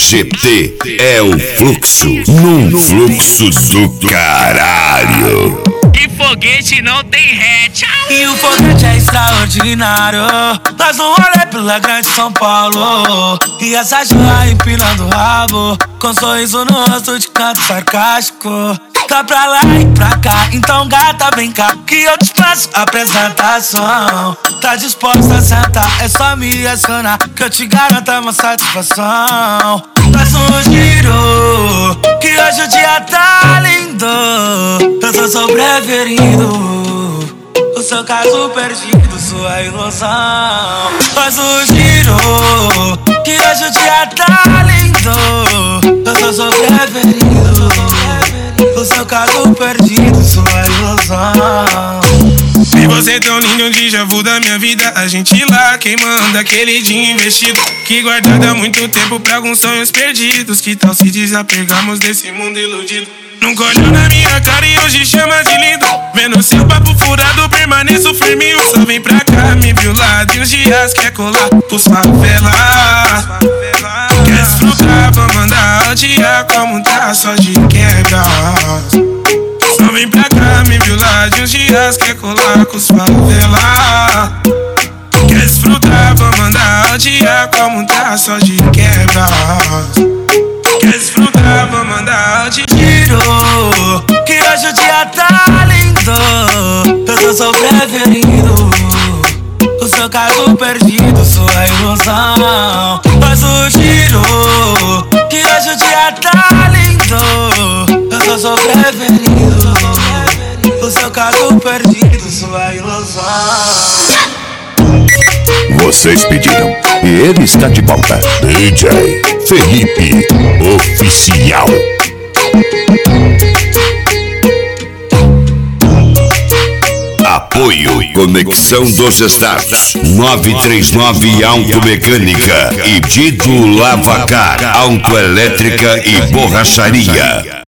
GT é o fluxo, num fluxo do caralho. E foguete não tem ré, tchau. E o foguete é extraordinário. Nós um rolê pela grande São Paulo. E essa joia empinando o rabo, com sorriso no rosto de canto sarcástico. Tá pra lá e pra cá, então gata vem cá, que eu te faço a apresentação. Tá disposta a sentar, é só me acionar, que eu te garanto uma satisfação. Faz um giro, que hoje o dia tá lindo. Eu tô sobrevivendo, o seu caso perdido, sua ilusão. Faz um giro, que hoje o dia tá lindo. Eu tô sobrevivendo, o seu caso perdido, sua ilusão. E você tão lindo, um déjà vu da minha vida. A gente lá queimando aquele dia investido, que guardado há muito tempo pra alguns sonhos perdidos. Que tal se desapegarmos desse mundo iludido? Nunca olhou na minha cara e hoje chama de lindo. Vendo seu papo furado, permaneço firme. Só vem pra cá, me viu lá de uns dias, quer colar pros favelas. Quer desfrutar, vou mandar o dia como tá, só de quebra. Só vem pra cá, me viu lá de uns dias, quer colar com os favelas. Quer desfrutar, vou mandar o dia como tá, só de quebra. Quer desfrutar, vou mandar o dia. Giro, que hoje o dia tá lindo. Eu tô sobrevivendo, o seu caso perdido, sua ilusão. Faz o giro, que hoje o dia tá lindo. Eu tô sobrevivendo, o seu caso perdido, sua ilusão. Vocês pediram e ele está de volta. DJ Felipe Oficial. Apoio Conexão dos Estados, 939 Automecânica e Dido Lavacar, Autoelétrica e Borracharia.